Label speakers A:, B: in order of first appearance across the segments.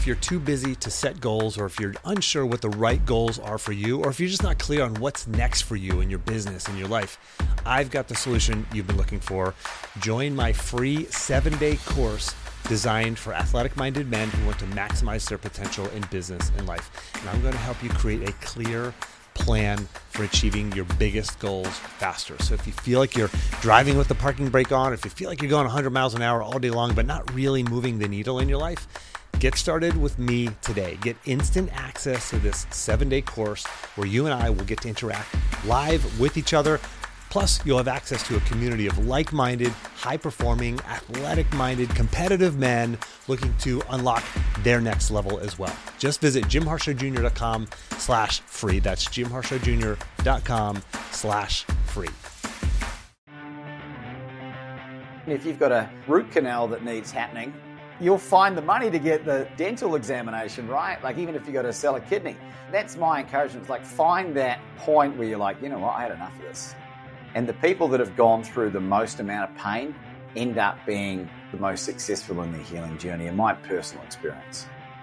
A: if you're too busy to set goals, or if you're unsure what the right goals are for you, or if you're just not clear on what's next for you in your business and your life, I've got the solution you've been looking for. Join my free 7-day course designed for athletic-minded men who want to maximize their potential in business and life. And I'm going to help you create a clear plan for achieving your biggest goals faster. So if you feel like you're driving with the parking brake on, if you feel like you're going 100 miles an hour all day long, but not really moving the needle in your life, get started with me today. Get instant access to this 7-day course where you and I will get to interact live with each other. Plus, you'll have access to a community of like-minded, high-performing, athletic-minded, competitive men looking to unlock their next level as well. Just visit jimharshawjr.com/free. That's jimharshawjr.com/free.
B: If you've got a root canal that needs happening, you'll find the money to get the dental examination, right? Like even if you've got to sell a kidney. That's my encouragement. It's like find that point where you're like, you know what, I had enough of this. And the people that have gone through the most amount of pain end up being the most successful in their healing journey, in my personal experience.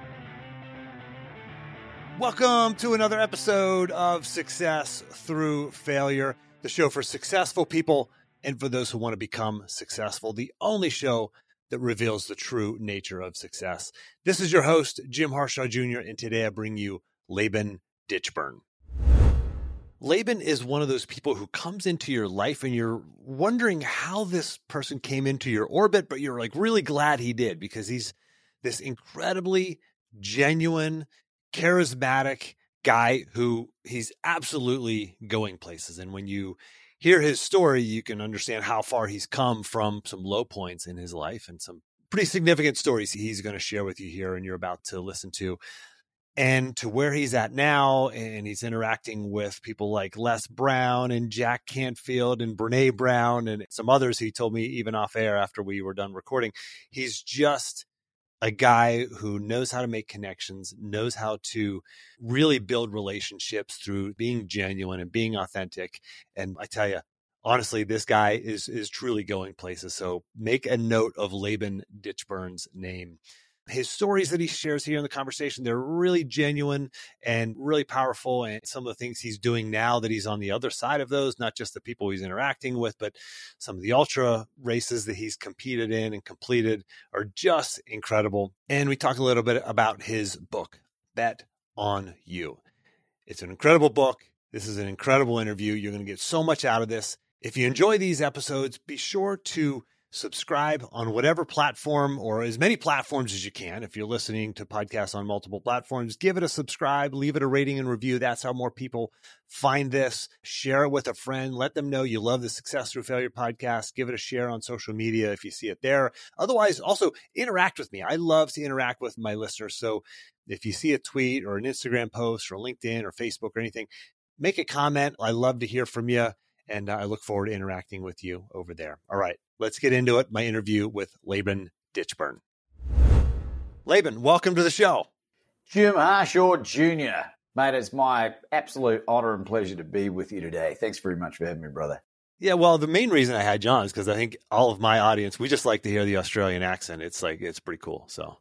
A: Welcome to another episode of Success Through Failure, the show for successful people and for those who want to become successful, the only show that reveals the true nature of success. This is your host, Jim Harshaw Jr., and today I bring you Laban Ditchburn. Laban is one of those people who comes into your life and you're wondering how this person came into your orbit, but you're like really glad he did because he's this incredibly genuine, charismatic guy who he's absolutely going places. And when you hear his story, you can understand how far he's come from some low points in his life and some pretty significant stories he's going to share with you here and you're about to listen to. And to where he's at now, and he's interacting with people like Les Brown and Jack Canfield and Brene Brown and some others he told me even off air after we were done recording. He's just a guy who knows how to make connections, knows how to really build relationships through being genuine and being authentic. And I tell you, honestly, this guy is truly going places. So make a note of Laban Ditchburn's name. His stories that he shares here in the conversation, they're really genuine and really powerful. And some of the things he's doing now that he's on the other side of those, not just the people he's interacting with, but some of the ultra races that he's competed in and completed are just incredible. And we talk a little bit about his book, Bet on You. It's an incredible book. This is an incredible interview. You're going to get so much out of this. If you enjoy these episodes, be sure to subscribe on whatever platform or as many platforms as you can. If you're listening to podcasts on multiple platforms, give it a subscribe, leave it a rating and review. That's how more people find this. Share it with a friend. Let them know you love the Success Through Failure podcast. Give it a share on social media if you see it there. Otherwise, also interact with me. I love to interact with my listeners. So if you see a tweet or an Instagram post or LinkedIn or Facebook or anything, make a comment. I love to hear from you. And I look forward to interacting with you over there. All right, let's get into it. My interview with Laban Ditchburn. Laban, welcome to the show.
B: Jim Harshaw Jr. Mate, it's my absolute honor and pleasure to be with you today. Thanks very much for having me, brother.
A: Yeah, well, the main reason I had John is because I think all of my audience, we just like to hear the Australian accent. It's pretty cool. So,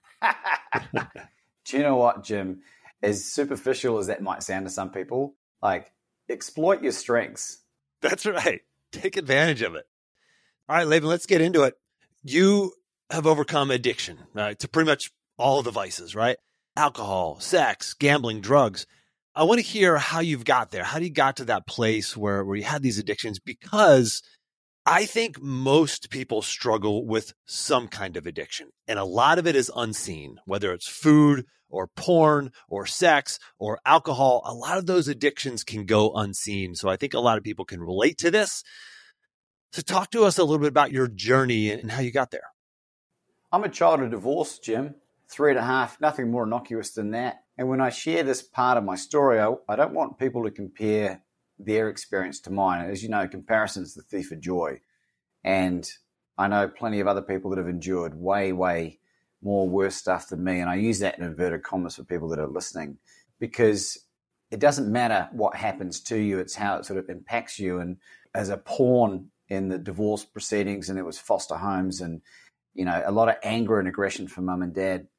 B: do you know what, Jim? As superficial as that might sound to some people, like exploit your strengths.
A: That's right. Take advantage of it. All right, Laban, let's get into it. You have overcome addiction to pretty much all of the vices, right? Alcohol, sex, gambling, drugs. I want to hear how you've got there. How you got to that place where you had these addictions? Because I think most people struggle with some kind of addiction, and a lot of it is unseen, whether it's food or porn or sex or alcohol. A lot of those addictions can go unseen. So I think a lot of people can relate to this. So talk to us a little bit about your journey and how you got there.
B: I'm a child of divorce, Jim. 3.5, nothing more innocuous than that. And when I share this part of my story, I don't want people to compare their experience to mine. As you know, comparison is the thief of joy. And I know plenty of other people that have endured way, way more worse stuff than me. And I use that in inverted commas for people that are listening, because it doesn't matter what happens to you. It's how it sort of impacts you. And as a pawn in the divorce proceedings, and it was foster homes and, you know, a lot of anger and aggression from mum and dad,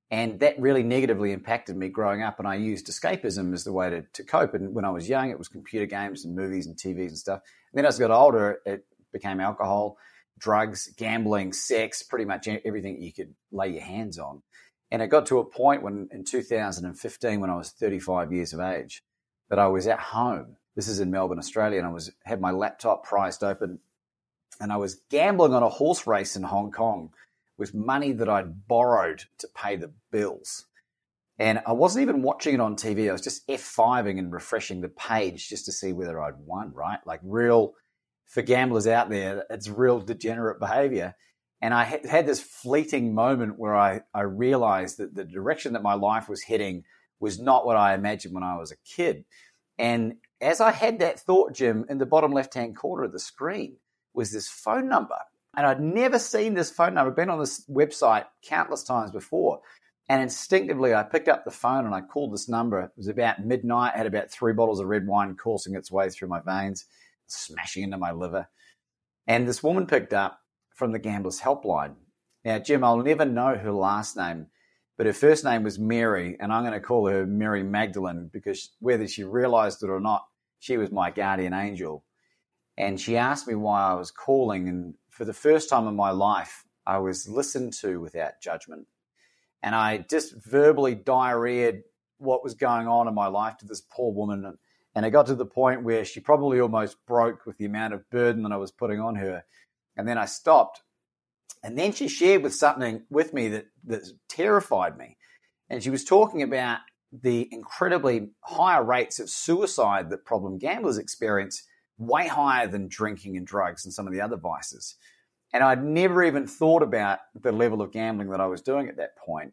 B: And that really negatively impacted me growing up, and I used escapism as the way to cope. And when I was young, it was computer games and movies and TVs and stuff. And then as I got older, it became alcohol, drugs, gambling, sex, pretty much everything you could lay your hands on. And it got to a point when in 2015, when I was 35 years of age, that I was at home. This is in Melbourne, Australia, and I had my laptop prized open, and I was gambling on a horse race in Hong Kong with money that I'd borrowed to pay the bills. And I wasn't even watching it on TV. I was just F5ing and refreshing the page just to see whether I'd won, right? Like real, for gamblers out there, it's real degenerate behavior. And I had this fleeting moment where I realized that the direction that my life was heading was not what I imagined when I was a kid. And as I had that thought, Jim, in the bottom left-hand corner of the screen was this phone number. And I'd never seen this phone number. I'd been on this website countless times before. And instinctively, I picked up the phone and I called this number. It was about midnight. I had about 3 bottles of red wine coursing its way through my veins, smashing into my liver. And this woman picked up from the Gamblers Helpline. Now, Jim, I'll never know her last name, but her first name was Mary, and I'm going to call her Mary Magdalene because whether she realized it or not, she was my guardian angel. And she asked me why I was calling, and for the first time in my life, I was listened to without judgment. And I just verbally diarrheaed what was going on in my life to this poor woman. And it got to the point where she probably almost broke with the amount of burden that I was putting on her. And then I stopped. And then she shared something with me that terrified me. And she was talking about the incredibly higher rates of suicide that problem gamblers experience, way higher than drinking and drugs and some of the other vices. And I'd never even thought about the level of gambling that I was doing at that point.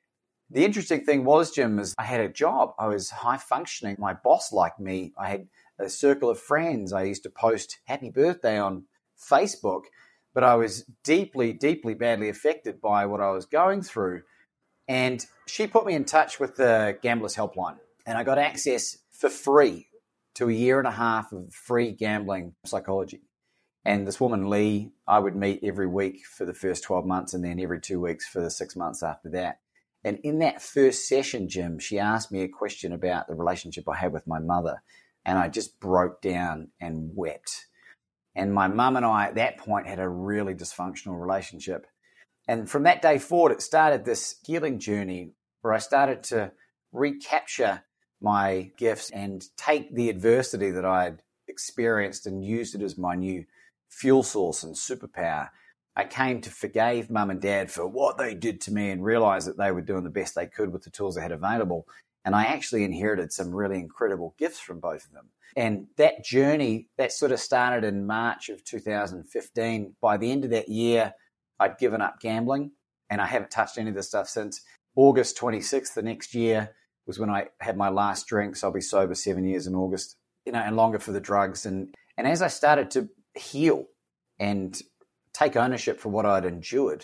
B: The interesting thing was, Jim, is I had a job. I was high functioning. My boss liked me. I had a circle of friends. I used to post happy birthday on Facebook, but I was deeply, deeply badly affected by what I was going through. And she put me in touch with the Gamblers Helpline, and I got access for free to 1.5 years of free gambling psychology. And this woman, Lee, I would meet every week for the first 12 months and then every 2 weeks for the 6 months after that. And in that first session, Jim, she asked me a question about the relationship I had with my mother. And I just broke down and wept. And my mum and I, at that point, had a really dysfunctional relationship. And from that day forward, it started this healing journey where I started to recapture my gifts and take the adversity that I had experienced and used it as my new fuel source and superpower. I came to forgive mum and dad for what they did to me and realized that they were doing the best they could with the tools they had available. And I actually inherited some really incredible gifts from both of them. And that journey, that sort of started in March of 2015. By the end of that year, I'd given up gambling and I haven't touched any of this stuff since. August 26th, the next year, was when I had my last drink. So I'll be sober 7 years in August, and longer for the drugs. And as I started to heal and take ownership for what I'd endured,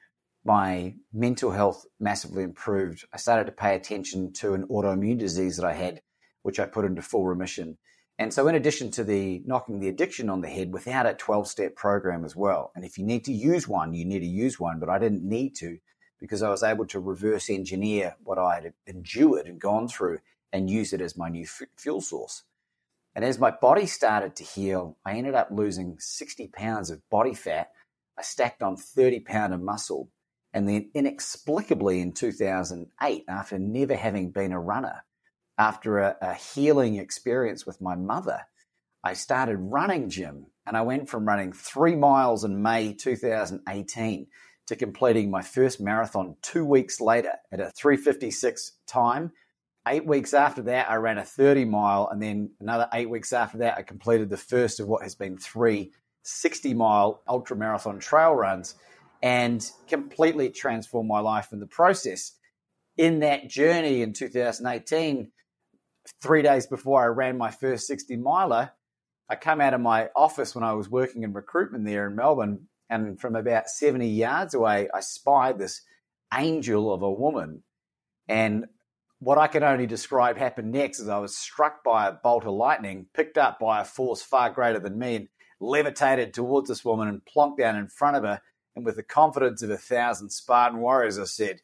B: my mental health massively improved. I started to pay attention to an autoimmune disease that I had, which I put into full remission. And so in addition to the knocking the addiction on the head, without a 12-step program as well. And if you need to use one, you need to use one, but I didn't need to because I was able to reverse engineer what I had endured and gone through and use it as my new fuel source. And as my body started to heal, I ended up losing 60 pounds of body fat. I stacked on 30 pounds of muscle. And then inexplicably in 2008, after never having been a runner, after a healing experience with my mother, I started running, Jim. And I went from running 3 miles in May 2018 to completing my first marathon 2 weeks later at a 3:56 time. 8 weeks after that, I ran a 30 mile. And then another 8 weeks after that, I completed the first of what has been 3 60-mile ultramarathon trail runs and completely transformed my life in the process. In that journey in 2018, 3 days before I ran my first 60-miler, I come out of my office when I was working in recruitment there in Melbourne, and from about 70 yards away, I spied this angel of a woman. And what I can only describe happened next is I was struck by a bolt of lightning, picked up by a force far greater than me, and levitated towards this woman and plonked down in front of her. And with the confidence of 1,000 Spartan warriors, I said,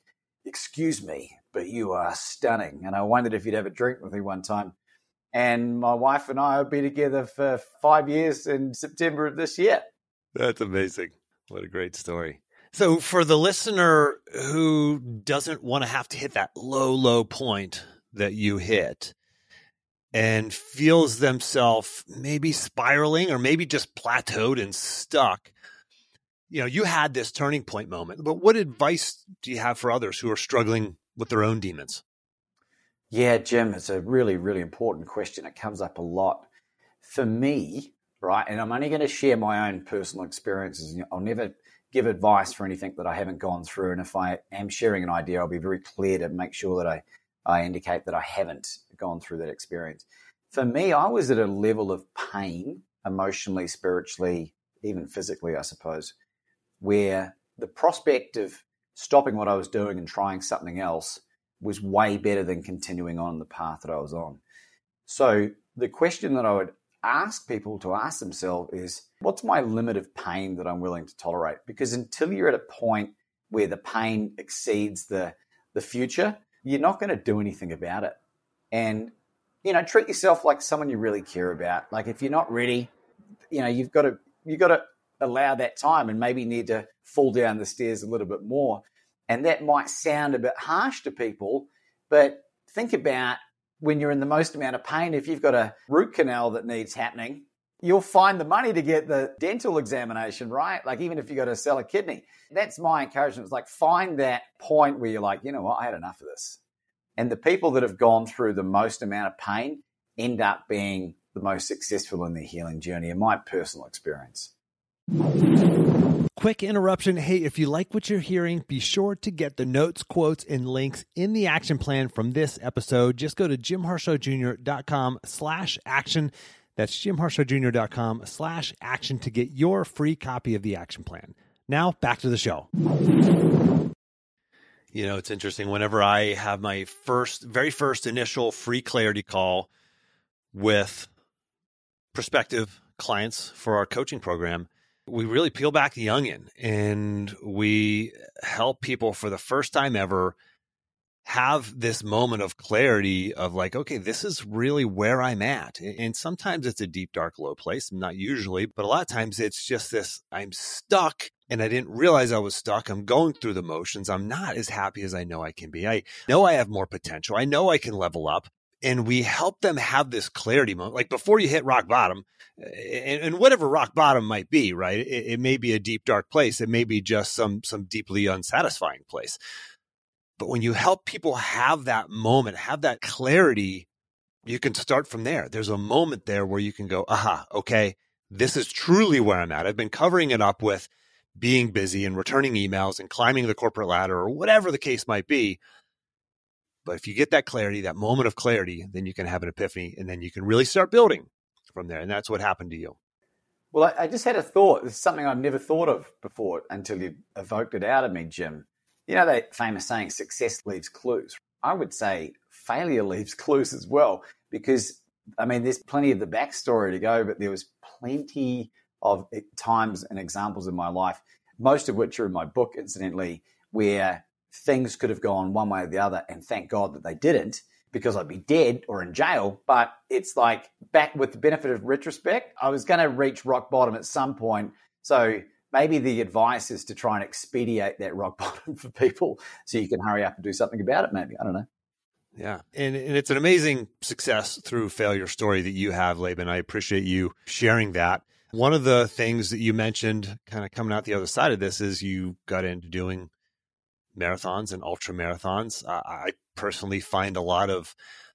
B: excuse me, but you are stunning. And I wondered if you'd have a drink with me one time. And my wife and I will be together for 5 years in September of this year.
A: That's amazing. What a great story. So for the listener who doesn't want to have to hit that low point that you hit and feels themselves maybe spiraling or maybe just plateaued and stuck, you had this turning point moment, but what advice do you have for others who are struggling with their own demons?
B: Yeah, Jim, it's a really, really important question. It comes up a lot. For me, right, and I'm only going to share my own personal experiences. I'll never give advice for anything that I haven't gone through. And if I am sharing an idea, I'll be very clear to make sure that I indicate that I haven't gone through that experience. For me, I was at a level of pain, emotionally, spiritually, even physically, I suppose, where the prospect of stopping what I was doing and trying something else was way better than continuing on the path that I was on. So the question that I would ask people to ask themselves is, what's my limit of pain that I'm willing to tolerate? Because until you're at a point where the pain exceeds the future, you're not going to do anything about it. And, treat yourself like someone you really care about. Like if you're not ready, you've got to allow that time and maybe need to fall down the stairs a little bit more. And that might sound a bit harsh to people, but think about when you're in the most amount of pain, if you've got a root canal that needs happening, you'll find the money to get the dental examination, right? Like even if you've got to sell a kidney. That's my encouragement. It's like find that point where you're like, you know what, I had enough of this. And the people that have gone through the most amount of pain end up being the most successful in their healing journey, in my personal experience.
A: Quick interruption. Hey, if you like what you're hearing, be sure to get the notes, quotes, and links in the action plan from this episode. Just go to jimharshawjr.com/action. That's jimharshawjr.com/action to get your free copy of the action plan. Now back to the show. It's interesting. Whenever I have my very first initial free clarity call with prospective clients for our coaching program, we really peel back the onion and we help people for the first time ever have this moment of clarity of like, okay, this is really where I'm at. And sometimes it's a deep, dark, low place. Not usually, but a lot of times it's just this, I'm stuck and I didn't realize I was stuck. I'm going through the motions. I'm not as happy as I know I can be. I know I have more potential. I know I can level up. And we help them have this clarity moment, like before you hit rock bottom, and whatever rock bottom might be, right? It may be a deep, dark place. It may be just some deeply unsatisfying place. But when you help people have that moment, have that clarity, you can start from there. There's a moment there where you can go, aha, okay, this is truly where I'm at. I've been covering it up with being busy and returning emails and climbing the corporate ladder or whatever the case might be. But if you get that clarity, that moment of clarity, then you can have an epiphany and then you can really start building from there. And that's what happened to you.
B: Well, I just had a thought. It's something I've never thought of before until you evoked it out of me, Jim. You know that famous saying, success leaves clues. I would say failure leaves clues as well, because, there's plenty of the backstory to go, but there was plenty of times and examples in my life, most of which are in my book, incidentally, where things could have gone one way or the other, and thank God that they didn't, because I'd be dead or in jail. But it's like, back with the benefit of retrospect, I was going to reach rock bottom at some point. So maybe the advice is to try and expedite that rock bottom for people so you can hurry up and do something about it, maybe. I don't know.
A: Yeah. And it's an amazing success through failure story that you have, Laban. I appreciate you sharing that. One of the things that you mentioned kind of coming out the other side of this is you got into doing marathons and ultra marathons. I personally find a lot of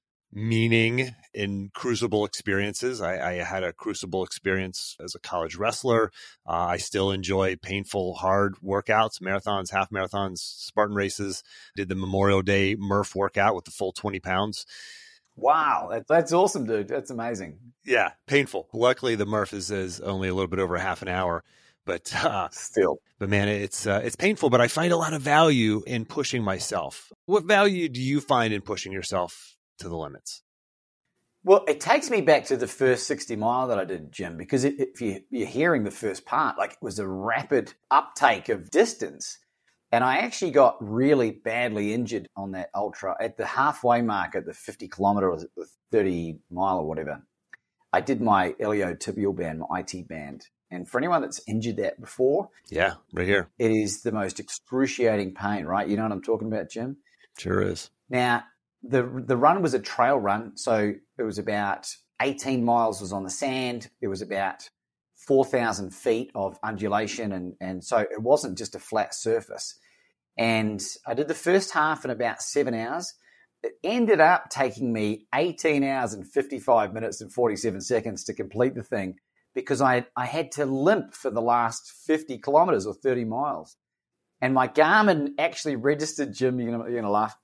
A: meaning in crucible experiences. I had a crucible experience as a college wrestler. I still enjoy painful, hard workouts, marathons, half marathons, Spartan races. Did the Memorial Day Murph workout with the full 20 pounds.
B: Wow, that's awesome, dude. That's amazing.
A: Yeah, painful. Luckily, the Murph is only a little bit over a half an hour. But
B: still,
A: man, it's painful, but I find a lot of value in pushing myself. What value do you find in pushing yourself to the limits?
B: Well, it takes me back to the first 60 mile that I did, Jim, because if you're hearing the first part, like it was a rapid uptake of distance. And I actually got really badly injured on that ultra at the halfway mark at the 50 kilometer or the 30 mile or whatever. I did my iliotibial band, my IT band. And for anyone that's injured that before,
A: yeah, right here,
B: it is the most excruciating pain, right? You know what I'm talking about, Jim?
A: Sure is.
B: Now, the run was a trail run. So it was about 18 miles was on the sand. It was about 4,000 feet of undulation. And so it wasn't just a flat surface. And I did the first half in about 7 hours. It ended up taking me 18 hours and 55 minutes and 47 seconds to complete the thing because I had to limp for the last 50 kilometers or 30 miles. And my Garmin actually registered, Jim, you're going to laugh,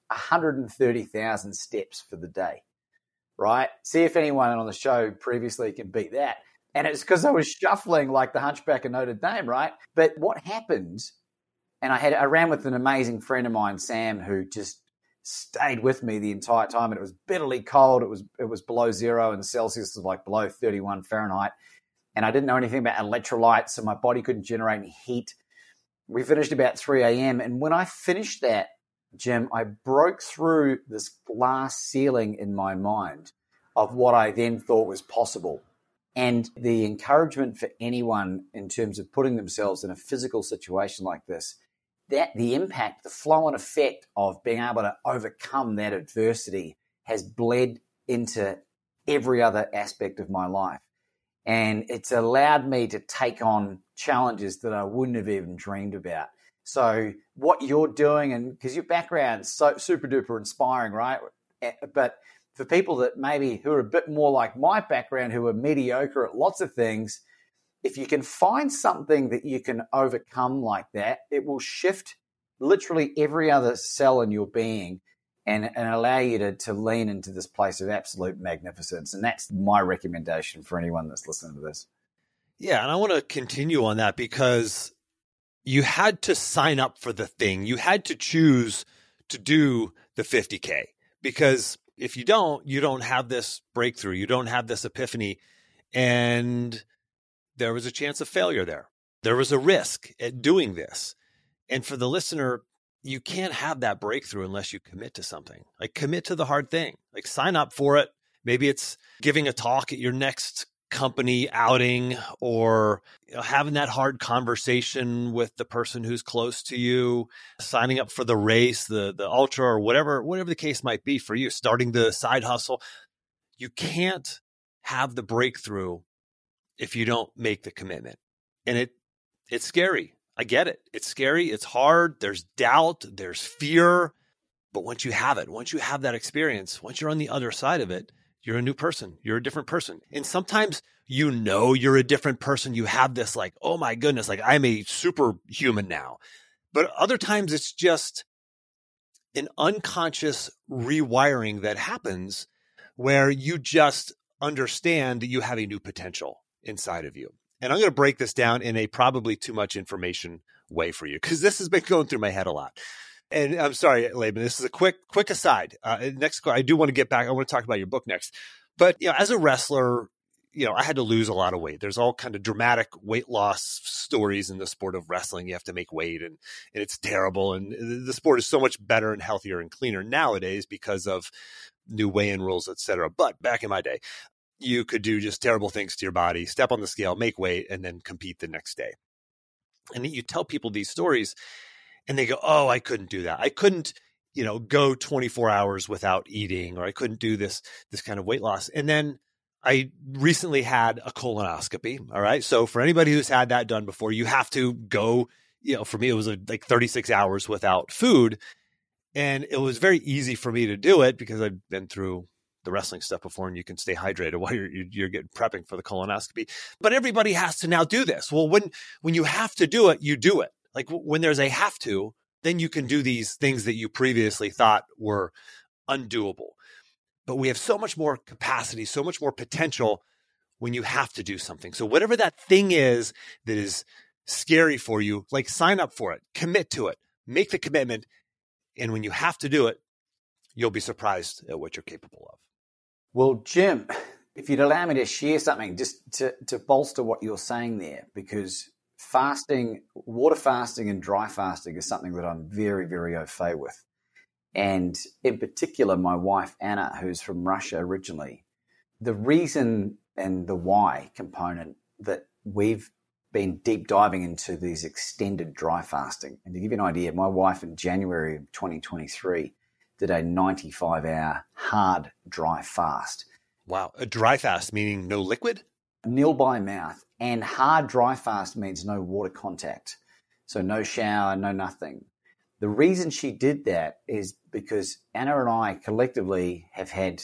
B: 130,000 steps for the day, right? See if anyone on the show previously can beat that. And it's because I was shuffling like the Hunchback of Notre Dame, right? But what happened, and I ran with an amazing friend of mine, Sam, who just stayed with me the entire time. And it was bitterly cold. It was below zero, and Celsius was like below 31 Fahrenheit. And I didn't know anything about electrolytes, so my body couldn't generate any heat. We finished about 3 a.m. And when I finished that, Jim, I broke through this glass ceiling in my mind of what I then thought was possible. And the encouragement for anyone in terms of putting themselves in a physical situation like this, that the impact, the flow and effect of being able to overcome that adversity has bled into every other aspect of my life. And it's allowed me to take on challenges that I wouldn't have even dreamed about. So what you're doing, and because your background's so super duper inspiring, right? But for people that maybe who are a bit more like my background, who are mediocre at lots of things, if you can find something that you can overcome like that, it will shift literally every other cell in your being and allow you to lean into this place of absolute magnificence. And that's my recommendation for anyone that's listening to this.
A: Yeah, and I want to continue on that because you had to sign up for the thing. You had to choose to do the 50K because if you don't have this breakthrough. You don't have this epiphany. And there was a chance of failure there. There was a risk at doing this. And for the listener, you can't have that breakthrough unless you commit to something. Like commit to the hard thing. Like sign up for it. Maybe it's giving a talk at your next company outing or having that hard conversation with the person who's close to you, signing up for the race, the ultra or whatever the case might be for you, starting the side hustle. You can't have the breakthrough if you don't make the commitment. And it's scary. I get it. It's scary. It's hard. There's doubt. There's fear. But once you have it, once you have that experience, once you're on the other side of it, you're a new person. You're a different person. And sometimes you're a different person. You have this like, oh my goodness, like I'm a superhuman now. But other times it's just an unconscious rewiring that happens where you just understand that you have a new potential inside of you. And I'm going to break this down in a probably too much information way for you because this has been going through my head a lot. And I'm sorry, Laban, this is a quick aside. Next, I do want to get back. I want to talk about your book next. But, as a wrestler, I had to lose a lot of weight. There's all kind of dramatic weight loss stories in the sport of wrestling. You have to make weight and it's terrible. And the sport is so much better and healthier and cleaner nowadays because of new weigh-in rules, et cetera. But back in my day, you could do just terrible things to your body, step on the scale, make weight, and then compete the next day. And you tell people these stories and they go, oh, I couldn't do that. I couldn't, go 24 hours without eating, or I couldn't do this kind of weight loss. And then I recently had a colonoscopy. All right. So for anybody who's had that done before, you have to go, for me, it was like 36 hours without food. And it was very easy for me to do it because I've been through the wrestling stuff before and you can stay hydrated while you're getting prepping for the colonoscopy. But everybody has to now do this. Well, when you have to do it, you do it. Like when there's a have to, then you can do these things that you previously thought were undoable. But we have so much more capacity, so much more potential when you have to do something. So whatever that thing is that is scary for you, like sign up for it, commit to it, make the commitment. And when you have to do it, you'll be surprised at what you're capable of.
B: Well, Jim, if you'd allow me to share something just to bolster what you're saying there, because fasting, water fasting and dry fasting is something that I'm very, very au fait with. And in particular, my wife, Anna, who's from Russia originally, the reason and the why component that we've been deep diving into these extended dry fasting. And to give you an idea, my wife in January of 2023 did a 95-hour hard dry fast.
A: Wow. A dry fast, meaning no liquid?
B: Nil by mouth. And hard dry fast means no water contact. So no shower, no nothing. The reason she did that is because Anna and I collectively have had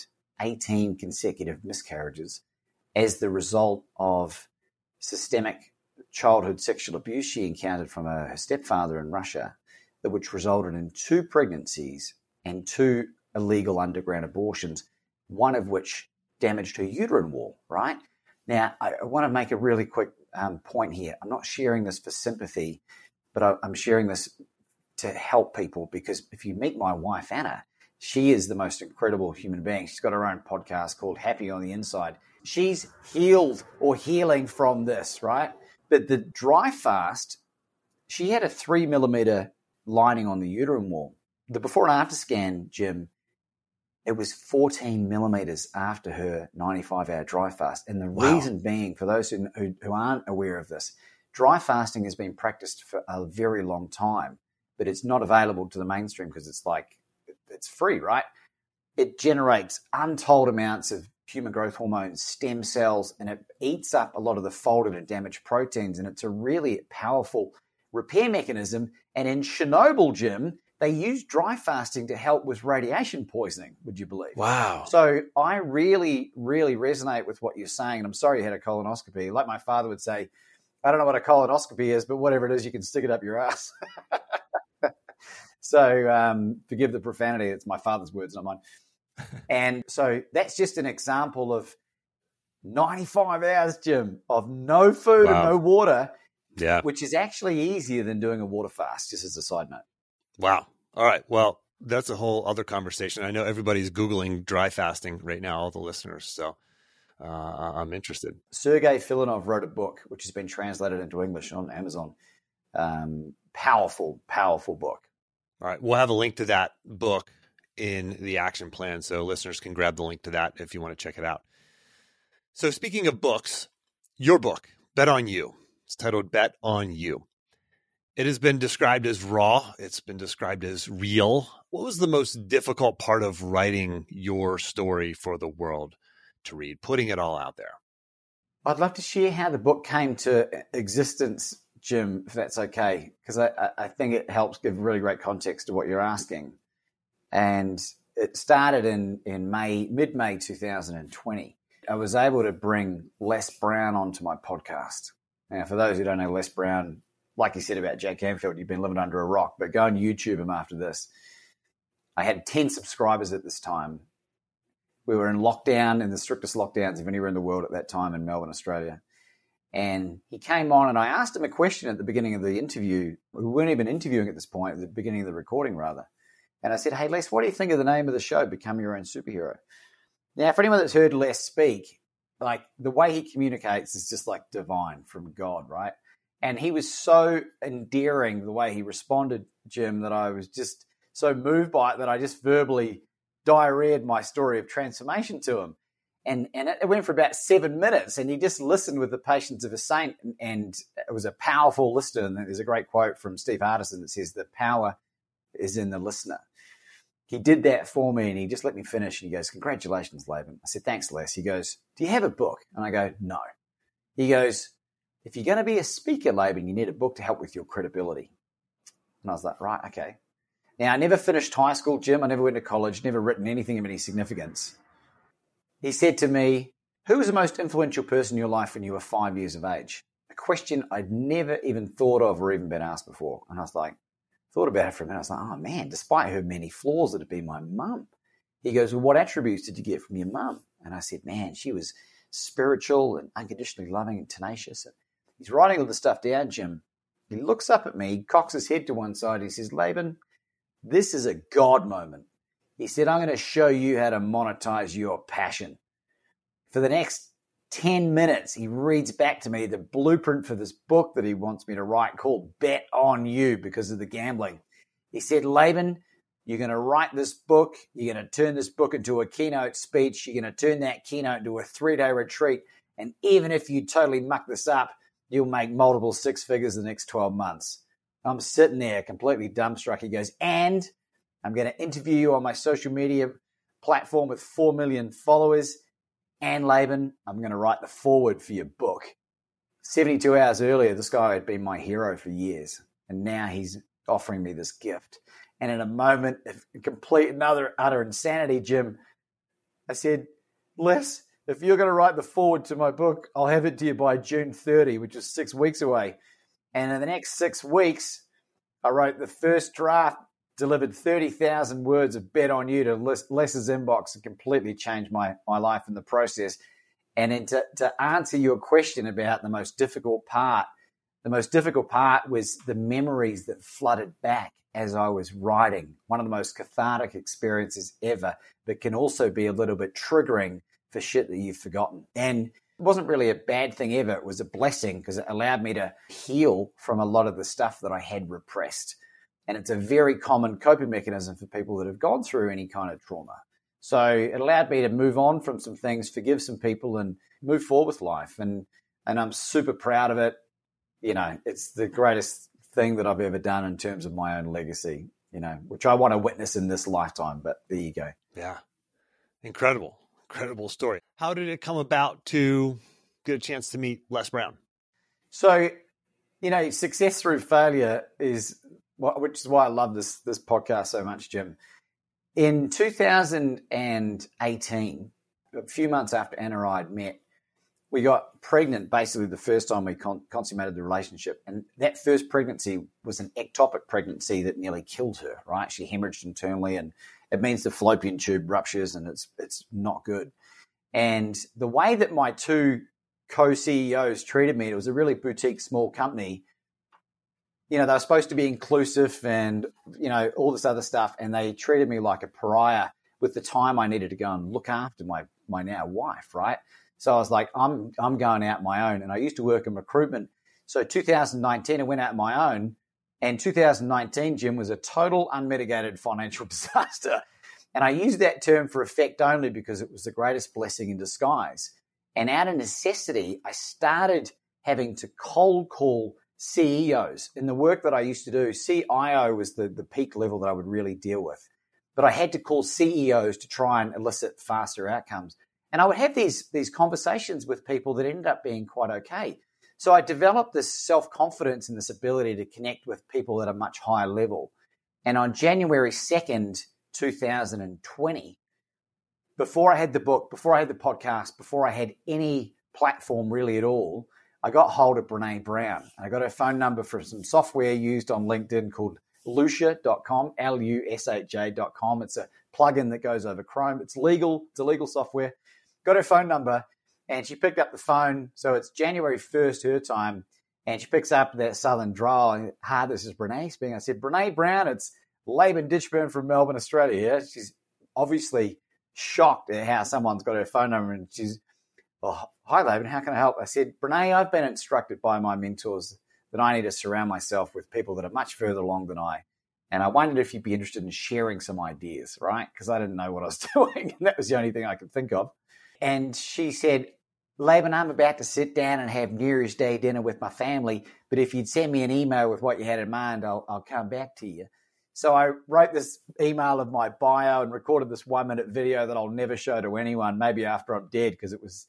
B: 18 consecutive miscarriages as the result of systemic childhood sexual abuse she encountered from her stepfather in Russia, which resulted in 2 pregnancies and 2 illegal underground abortions, one of which damaged her uterine wall, right? Now, I want to make a really quick point here. I'm not sharing this for sympathy, but I'm sharing this to help people, because if you meet my wife, Anna, she is the most incredible human being. She's got her own podcast called Happy on the Inside. She's healed or healing from this, right? But the dry fast, she had a 3 millimeter lining on the uterine wall. The before and after scan, Jim, it was 14 millimeters after her 95-hour dry fast. And the reason being, for those who aren't aware of this, dry fasting has been practiced for a very long time, but it's not available to the mainstream because it's free, right? It generates untold amounts of human growth hormones, stem cells, and it eats up a lot of the folded and damaged proteins. And it's a really powerful repair mechanism. And in Chernobyl, Jim, they used dry fasting to help with radiation poisoning, would you believe?
A: Wow.
B: So I really, really resonate with what you're saying. And I'm sorry you had a colonoscopy. Like my father would say, I don't know what a colonoscopy is, but whatever it is, you can stick it up your ass. So forgive the profanity. It's my father's words, not mine. And so that's just an example of 95 hours, Jim, of no food and no water, which is actually easier than doing a water fast, just as a side note.
A: Wow. All right. Well, that's a whole other conversation. I know everybody's Googling dry fasting right now, all the listeners. So I'm interested.
B: Sergey Filanov wrote a book, which has been translated into English on Amazon. Powerful, powerful book.
A: All right. We'll have a link to that book in the action plan, so listeners can grab the link to that if you want to check it out. So speaking of books, your book, Bet on You. It's titled Bet on You. It has been described as raw. It's been described as real. What was the most difficult part of writing your story for the world to read, putting it all out there?
B: I'd love to share how the book came to existence, Jim, if that's okay, because I think it helps give really great context to what you're asking. And it started in mid-May 2020. I was able to bring Les Brown onto my podcast. Now, for those who don't know Les Brown, like you said about Jack Canfield, you've been living under a rock, but go and YouTube him after this. I had 10 subscribers at this time. We were in lockdown, in the strictest lockdowns of anywhere in the world at that time in Melbourne, Australia. And he came on and I asked him a question at the beginning of the interview. We weren't even interviewing at this point, at the beginning of the recording rather. And I said, hey, Les, what do you think of the name of the show, Become Your Own Superhero? Now, for anyone that's heard Les speak, like the way he communicates is just like divine from God, right? And he was so endearing the way he responded, Jim, that I was just so moved by it that I just verbally diarrheaed my story of transformation to him. And it went for about 7 minutes, and he just listened with the patience of a saint, and it was a powerful listener. And there's a great quote from Steve Hardison that says, the power is in the listener. He did that for me, and he just let me finish. And he goes, congratulations, Laban. I said, thanks, Les. He goes, do you have a book? And I go, no. He goes, if you're going to be a speaker, Laban, you need a book to help with your credibility. And I was like, right, okay. Now, I never finished high school, Jim. I never went to college, never written anything of any significance. He said to me, who was the most influential person in your life when you were 5 years of age? A question I'd never even thought of or even been asked before. And I was like, thought about it for a minute. I was like, oh man, despite her many flaws, it'd be my mum. He goes, well, what attributes did you get from your mum? And I said, man, she was spiritual and unconditionally loving and tenacious. And he's writing all this stuff down, Jim. He looks up at me, he cocks his head to one side. He says, Laban, this is a God moment. He said, I'm going to show you how to monetize your passion. For the next 10 minutes, he reads back to me the blueprint for this book that he wants me to write called Bet on You because of the gambling. He said, Laban, you're going to write this book. You're going to turn this book into a keynote speech. You're going to turn that keynote into a 3-day retreat. And even if you totally muck this up, you'll make multiple 6 figures in the next 12 months. I'm sitting there completely dumbstruck. He goes, and I'm going to interview you on my social media platform with 4 million followers. And Laban, I'm going to write the foreword for your book. 72 hours earlier, this guy had been my hero for years. And now he's offering me this gift. And in a moment of complete and utter insanity, Jim, I said, Les, if you're going to write the foreword to my book, I'll have it to you by June 30, which is 6 weeks away. And in the next 6 weeks, I wrote the first draft, delivered 30,000 words of Bet on You to Les's inbox and completely changed my life in the process. And then to answer your question about the most difficult part was the memories that flooded back as I was writing. One of the most cathartic experiences ever, but can also be a little bit triggering for shit that you've forgotten. And it wasn't really a bad thing ever. It was a blessing because it allowed me to heal from a lot of the stuff that I had repressed. And it's a very common coping mechanism for people that have gone through any kind of trauma. So it allowed me to move on from some things, forgive some people, and move forward with life. And I'm super proud of it. You know, it's the greatest thing that I've ever done in terms of my own legacy, you know, which I want to witness in this lifetime. But there you go.
A: Yeah. Incredible story. How did it come about to get a chance to meet Les Brown?
B: So, you know, success through failure which is why I love this podcast so much, Jim. In 2018, a few months after Anna and I had met, we got pregnant basically the first time we consummated the relationship. And that first pregnancy was an ectopic pregnancy that nearly killed her, right? She hemorrhaged internally, and it means the fallopian tube ruptures, and it's not good. And the way that my two co-CEOs treated me, it was a really boutique small company. You know, they were supposed to be inclusive and, you know, all this other stuff. And they treated me like a pariah with the time I needed to go and look after my now wife, right? So I was like, I'm going out my own. And I used to work in recruitment. So 2019, I went out my own. And 2019, Jim, was a total unmitigated financial disaster. And I use that term for effect only because it was the greatest blessing in disguise. And out of necessity, I started having to cold call CEOs. In the work that I used to do, CIO was the peak level that I would really deal with. But I had to call CEOs to try and elicit faster outcomes. And I would have these conversations with people that ended up being quite okay. So I developed this self-confidence and this ability to connect with people at a much higher level. And on January 2nd, 2020, before I had the book, before I had the podcast, before I had any platform really at all, I got hold of Brene Brown. I got her phone number from some software used on LinkedIn called Lusha.com, Lusha.com. It's a plugin that goes over Chrome. It's legal. It's a legal software. Got her phone number, and she picked up the phone. So it's January 1st, her time, and she picks up that southern drawl. Hi, this is Brene speaking. I said, Brene Brown, it's Laban Ditchburn from Melbourne, Australia. Yeah? She's obviously shocked at how someone's got her phone number, and she's, oh, hi, Laban, how can I help? I said, Brene, I've been instructed by my mentors that I need to surround myself with people that are much further along than I. And I wondered if you'd be interested in sharing some ideas, right? Because I didn't know what I was doing. And that was the only thing I could think of. And she said, Laban, I'm about to sit down and have New Year's Day dinner with my family. But if you'd send me an email with what you had in mind, I'll come back to you. So I wrote this email of my bio and recorded this 1-minute video that I'll never show to anyone, maybe after I'm dead, because it was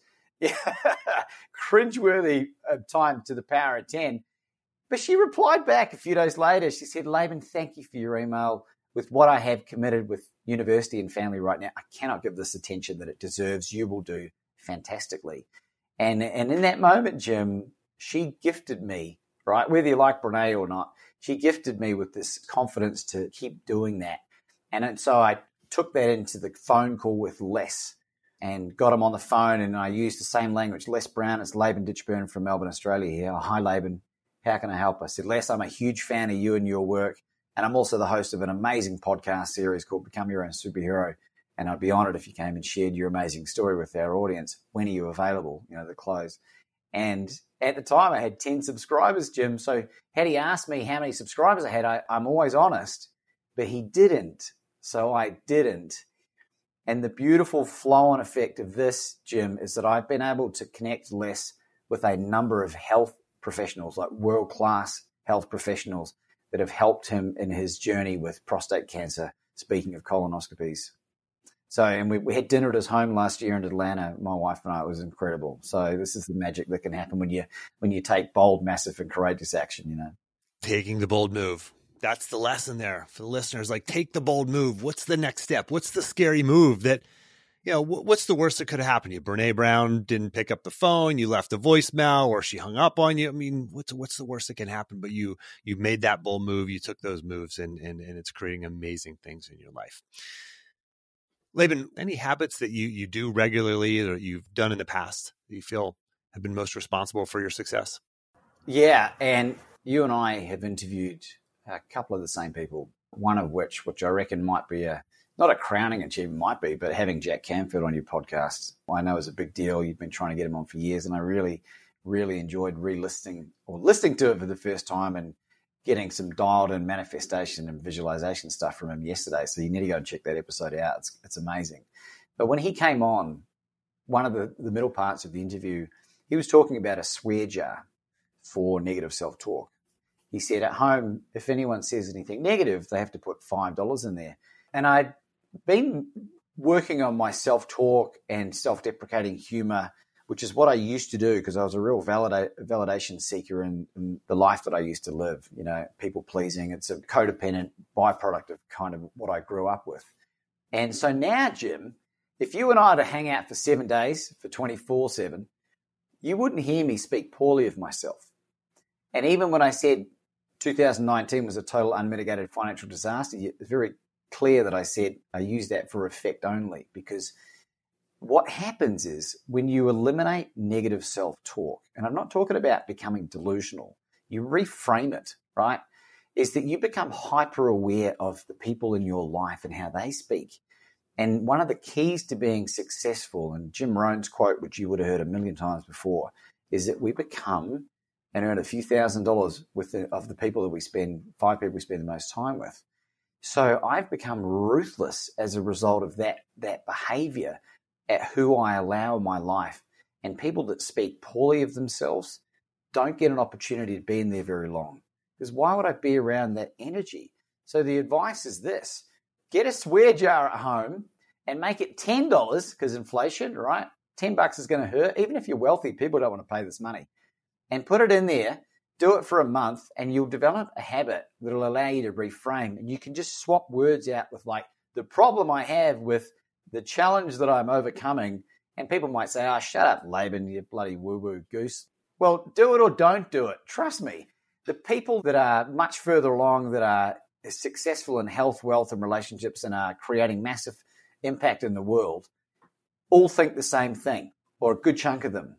B: cringeworthy time to the power of 10. But she replied back a few days later. She said, Laban, thank you for your email. With what I have committed with university and family right now, I cannot give this attention that it deserves. You will do fantastically. And in that moment, Jim, she gifted me, right? Whether you like Brene or not, she gifted me with this confidence to keep doing that. And so I took that into the phone call with Les and got him on the phone, and I used the same language. Les Brown, it's Laban Ditchburn from Melbourne, Australia here. Oh, hi, Laban. How can I help? I said, Les, I'm a huge fan of you and your work. And I'm also the host of an amazing podcast series called Become Your Own Superhero. And I'd be honored if you came and shared your amazing story with our audience. When are you available? The close. And at the time, I had 10 subscribers, Jim. So had he asked me how many subscribers I had, I'm always honest, but he didn't. So I didn't. And the beautiful flow-on effect of this, Jim, is that I've been able to connect Les with a number of health professionals, like world-class health professionals that have helped him in his journey with prostate cancer, speaking of colonoscopies. So, and we had dinner at his home last year in Atlanta, my wife and I. It was incredible. So this is the magic that can happen when you take bold, massive, and courageous action,
A: Taking the bold move. That's the lesson there for the listeners. Like, take the bold move. What's the next step? What's the scary move that, what's the worst that could have happened to you? Brene Brown didn't pick up the phone. You left a voicemail, or she hung up on you. I mean, what's the worst that can happen? But you made that bold move. You took those moves, and it's creating amazing things in your life. Laban, any habits that you do regularly or you've done in the past that you feel have been most responsible for your success?
B: Yeah, and you and I have interviewed a couple of the same people, one of which I reckon might be not a crowning achievement, might be, but having Jack Canfield on your podcast, I know is a big deal. You've been trying to get him on for years, and I really, really enjoyed listening to it for the first time and getting some dialed-in manifestation and visualization stuff from him yesterday. So you need to go and check that episode out. It's amazing. But when he came on, one of the middle parts of the interview, he was talking about a swear jar for negative self-talk. He said at home, if anyone says anything negative, they have to put $5 in there. And I'd been working on my self-talk and self-deprecating humor, which is what I used to do because I was a real validation seeker in the life that I used to live, people pleasing. It's a codependent byproduct of kind of what I grew up with. And so now, Jim, if you and I were to hang out for 7 days, for 24/7, you wouldn't hear me speak poorly of myself. And even when I said 2019 was a total unmitigated financial disaster, it's very clear that I said I use that for effect only, because what happens is when you eliminate negative self-talk, and I'm not talking about becoming delusional, you reframe it, right? Is that you become hyper aware of the people in your life and how they speak. And one of the keys to being successful, and Jim Rohn's quote, which you would have heard a million times before, is that we become and earn a few $1,000s of the people that we spend, 5 people we spend the most time with. So I've become ruthless as a result of that behavior at who I allow in my life. And people that speak poorly of themselves don't get an opportunity to be in there very long. Because why would I be around that energy? So the advice is this: get a swear jar at home and make it $10, because inflation, right? $10 is going to hurt. Even if you're wealthy, people don't want to pay this money. And put it in there, do it for a month, and you'll develop a habit that'll allow you to reframe. And you can just swap words out with, like, the problem I have with the challenge that I'm overcoming. And people might say, oh, shut up, Laban, you bloody woo-woo goose. Well, do it or don't do it. Trust me. The people that are much further along, that are successful in health, wealth, and relationships, and are creating massive impact in the world, all think the same thing, or a good chunk of them.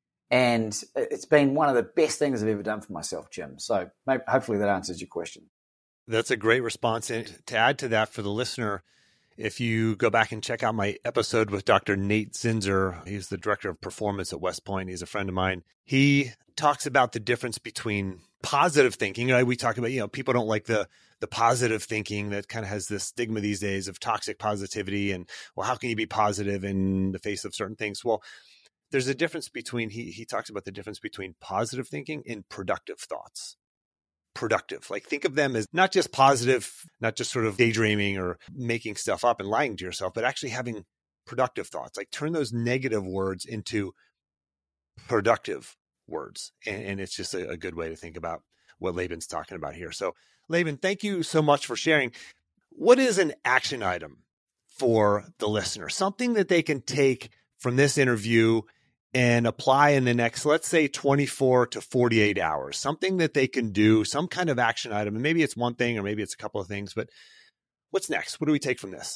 B: And it's been one of the best things I've ever done for myself, Jim. So hopefully that answers your question.
A: That's a great response. And to add to that for the listener, if you go back and check out my episode with Dr. Nate Zinzer, he's the director of performance at West Point. He's a friend of mine. He talks about the difference between positive thinking. Right? We talk about, people don't like the positive thinking that kind of has this stigma these days of toxic positivity. And, well, how can you be positive in the face of certain things? Well, there's a difference between, he talks about the difference between positive thinking and productive thoughts. Productive, like, think of them as not just positive, not just sort of daydreaming or making stuff up and lying to yourself, but actually having productive thoughts. Like, turn those negative words into productive words. And it's just a good way to think about what Laban's talking about here. So Laban, thank you so much for sharing. What is an action item for the listener? Something that they can take from this interview and apply in the next, let's say, 24 to 48 hours, something that they can do, some kind of action item. And maybe it's one thing, or maybe it's a couple of things, but what's next? What do we take from this?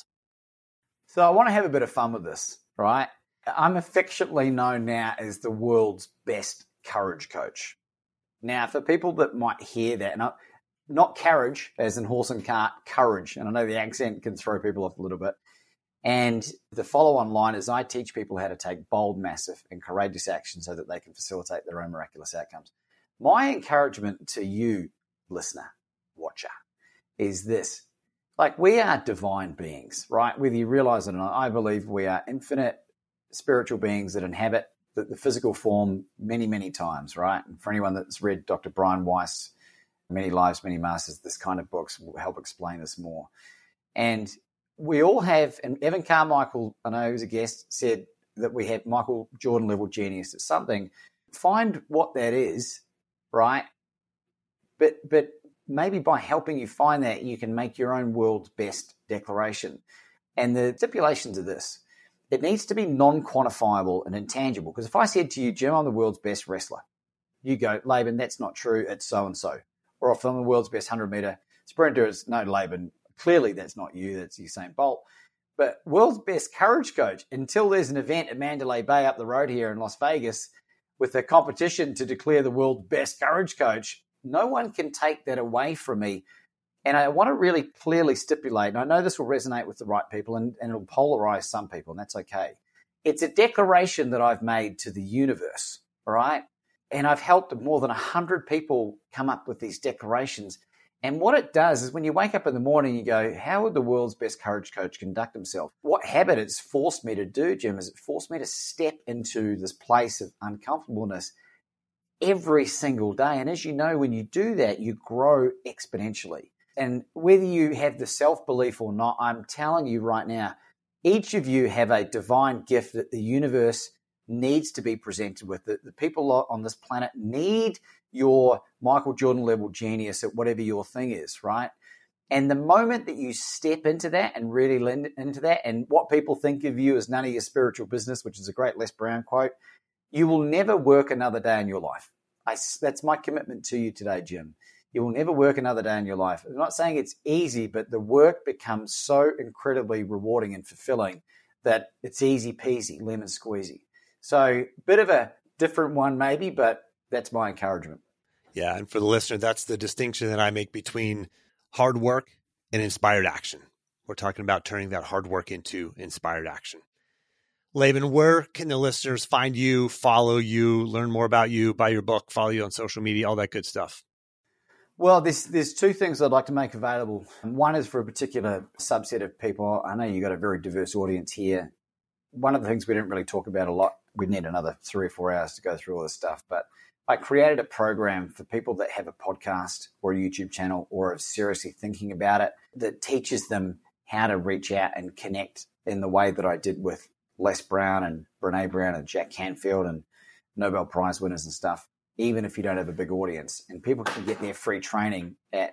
B: So I want to have a bit of fun with this, right? I'm affectionately known now as the world's best courage coach. Now, for people that might hear that, and not carriage as in horse and cart, courage, and I know the accent can throw people off a little bit. And the follow-on line is I teach people how to take bold, massive, and courageous action so that they can facilitate their own miraculous outcomes. My encouragement to you, listener, watcher, is this. Like, we are divine beings, right? Whether you realize it or not, I believe we are infinite spiritual beings that inhabit the physical form many, many times, right? And for anyone that's read Dr. Brian Weiss, Many Lives, Many Masters, this kind of books will help explain this more. And we all have, and Evan Carmichael, I know who's a guest, said that we have Michael Jordan level genius. It's something. Find what that is, right? But maybe by helping you find that, you can make your own world's best declaration. And the stipulations are this. It needs to be non-quantifiable and intangible. Because if I said to you, Jim, I'm the world's best wrestler, you go, Laban, that's not true. It's so-and-so. Or if I'm the world's best 100-meter sprinter, it's no, Laban, clearly that's not you. That's Usain Bolt. But world's best courage coach, until there's an event at Mandalay Bay up the road here in Las Vegas with a competition to declare the world's best courage coach, no one can take that away from me. And I want to really clearly stipulate, and I know this will resonate with the right people and it'll polarize some people, and that's okay. It's a declaration that I've made to the universe, all right? And I've helped more than 100 people come up with these declarations. And what it does is when you wake up in the morning, you go, how would the world's best courage coach conduct himself? What habit it's forced me to do, Jim, is it forced me to step into this place of uncomfortableness every single day. And as you know, when you do that, you grow exponentially. And whether you have the self-belief or not, I'm telling you right now, each of you have a divine gift that the universe needs to be presented with. The people on this planet need your Michael Jordan level genius at whatever your thing is, right? And the moment that you step into that and really lean into that, and what people think of you is none of your spiritual business, which is a great Les Brown quote, you will never work another day in your life. That's my commitment to you today, Jim. You will never work another day in your life. I'm not saying it's easy, but the work becomes so incredibly rewarding and fulfilling that it's easy peasy, lemon squeezy. So bit of a different one maybe, but that's my encouragement.
A: Yeah, and for the listener, that's the distinction that I make between hard work and inspired action. We're talking about turning that hard work into inspired action. Laban, where can the listeners find you, follow you, learn more about you, buy your book, follow you on social media, all that good stuff?
B: Well, there's two things I'd like to make available. One is for a particular subset of people. I know you've got a very diverse audience here. One of the things we didn't really talk about a lot, we'd need another 3 or 4 hours to go through all this stuff, but I created a program for people that have a podcast or a YouTube channel or are seriously thinking about it that teaches them how to reach out and connect in the way that I did with Les Brown and Brene Brown and Jack Canfield and Nobel Prize winners and stuff, even if you don't have a big audience. And people can get their free training at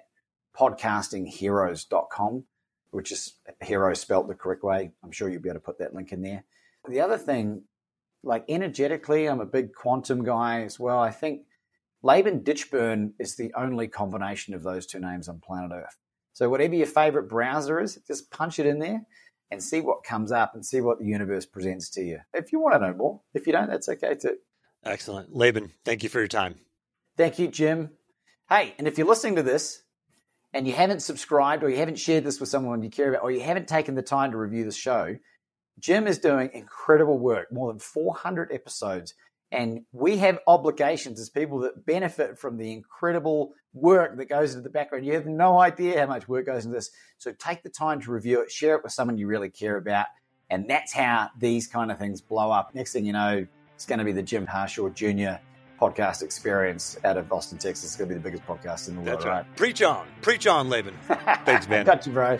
B: podcastingheroes.com, which is hero spelt the correct way. I'm sure you'll be able to put that link in there. The other thing, like energetically, I'm a big quantum guy as well. I think Laban Ditchburn is the only combination of those two names on planet Earth. So whatever your favorite browser is, just punch it in there and see what comes up and see what the universe presents to you. If you want to know more. If you don't, that's okay too.
A: Excellent. Laban, thank you for your time.
B: Thank you, Jim. Hey, and if you're listening to this and you haven't subscribed or you haven't shared this with someone you care about or you haven't taken the time to review the show, Jim is doing incredible work, more than 400 episodes. And we have obligations as people that benefit from the incredible work that goes into the background. You have no idea how much work goes into this. So take the time to review it, share it with someone you really care about. And that's how these kind of things blow up. Next thing you know, it's going to be the Jim Harshaw Jr. podcast experience out of Austin, Texas. It's going to be the biggest podcast in the world,
A: that's right? Preach on, Laban. Thanks, man.
B: Got you, bro.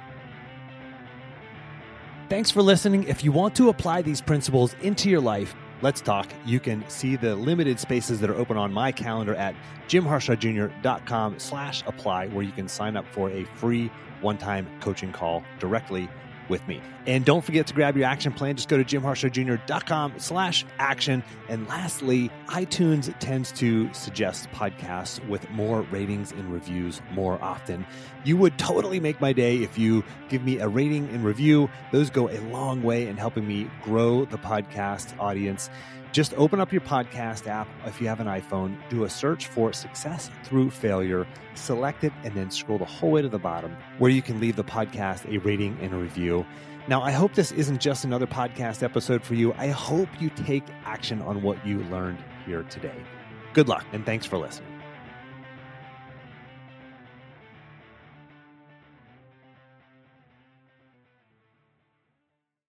A: Thanks for listening. If you want to apply these principles into your life, let's talk. You can see the limited spaces that are open on my calendar at jimharshawjr.com/apply, where you can sign up for a free one-time coaching call directly with me. And don't forget to grab your action plan. Just go to jimharshawjr.com/action. And lastly, iTunes tends to suggest podcasts with more ratings and reviews more often. You would totally make my day if you give me a rating and review. Those go a long way in helping me grow the podcast audience. Just open up your podcast app. If you have an iPhone, do a search for Success Through Failure, select it, and then scroll the whole way to the bottom where you can leave the podcast a rating and a review. Now, I hope this isn't just another podcast episode for you. I hope you take action on what you learned here today. Good luck, and thanks for listening.